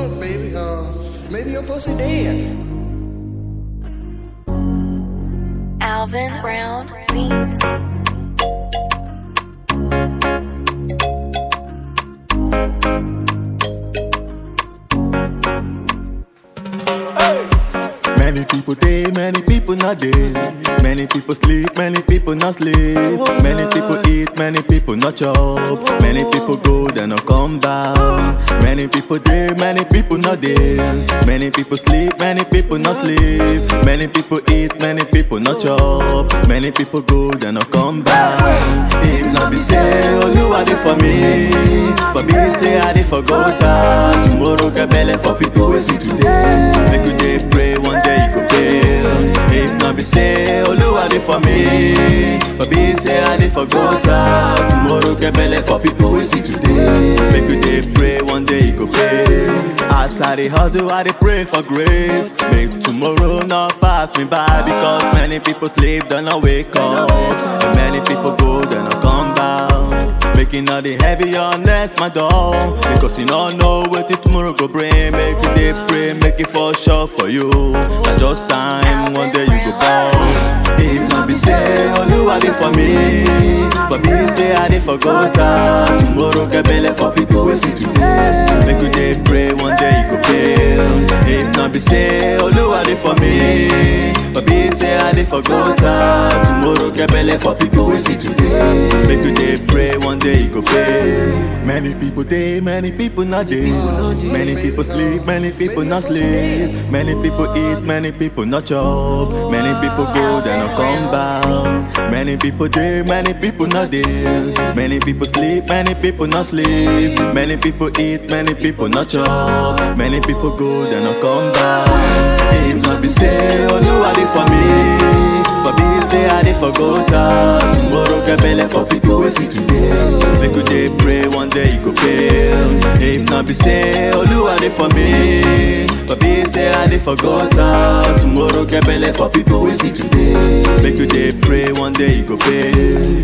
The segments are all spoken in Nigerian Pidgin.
maybe your pussy dead. Alvin Brown Beats. Many people day, many people not day. Many people sleep, many people not sleep. Many people eat, many people not chop. Many people go, then not come back. Many people day, many people not day. Many people sleep, many people not sleep. Many people eat, many people not chop. Many people go, then not come back. If not be say, oh you are there for me. But be say I did for go time. Tomorrow get belly for people we see today. Make you day pray one day you go pay. If not be say, oh you are there for me. But be say I did for go time. Tomorrow get belly for people we see today. Make you day pray one day you go pay. As I dey hustle, I dey pray for grace. Make tomorrow not pass me by. Because many people sleep, then I wake up. And many people go, then I come back. Making all the heavy honest my door. Because you don't know what it tomorrow go bring. Make you day pray, make it for sure for you. Not just time, one day you go born. If not be say, oh you are there for me. But be say I did for go time. Tomorrow get belly for people we see today. Make you day pray, one day you go pay. If not be say, oh you are there for me. But be say I did for go time. Tomorrow get belly for people we see today. Make you day pray, one day you go pay. Many people day, many people not day. Many people sleep, many people not sleep. Many people eat, many people not chop. Many people go, then not come back. Many people day, many people not day. Many people sleep, many people not sleep. Many people eat, many people not chop. Many people go, then not come back. If not be say, oh you are there for me. But be say I did for go time. Tomorrow get belly for people we see today. Make you day pray, one day you go pay. If not be say, oh you are there for me. But be say I did for go time. Tomorrow get belly for people we see today. Make you day pray, one day you go pay.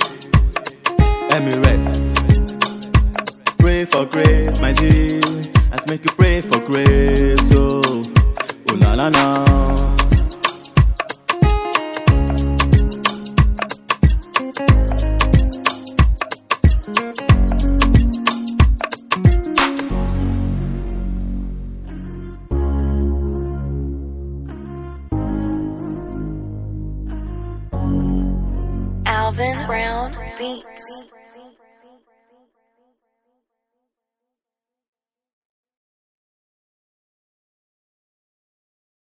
Emirates, pray for grace, my G. Let's make you pray for grace, oh la la la. Alvin Brown Beats.